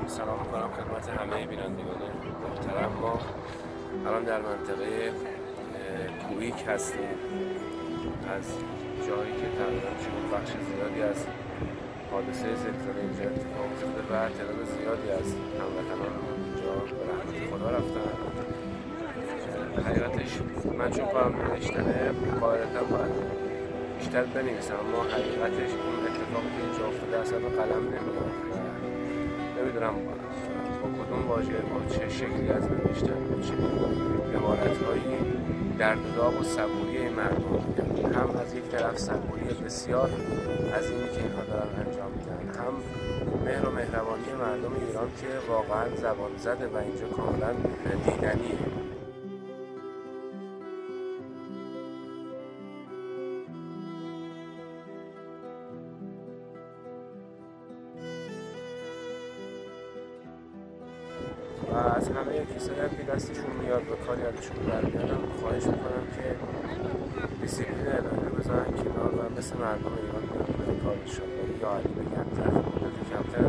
سلام میکنم خدمت همه بینندگان محترم. ما الان در منطقه کویک هستیم، از جایی که تقریبا بخش زیادی از حادثه زلزله اینجا اتفاق افتاده و تعداد زیادی از هموطنان اینجا به رحمت خدا رفتن. حقیقتش من چون کارم نوشتنه قاعدتا باید بیشتر بنویسم، اما حقیقتش اون اتفاقی که اینجا افتاده اصلا به قلم نمیاد. نمیدونم با کدوم واژه، با چه شکلی از نوشتن، با چه عبارت‌هایی دردداغ و صبوری این مردم میگن. هم از یک طرف صبوری بسیار عظیمی که اینها دارن انجام میدن، هم مهر و مهربانی مردم ایران که واقعا زبان زده و اینجا کاملا دیدنیه. و از همه کسایی هم که دستشون میاد به کار یادشون برمیارم خواهش میکنم که دیسیپلین اداری بذارن کنار و مثل مردم ایران بیان به کارشون یا علی بگن کمتر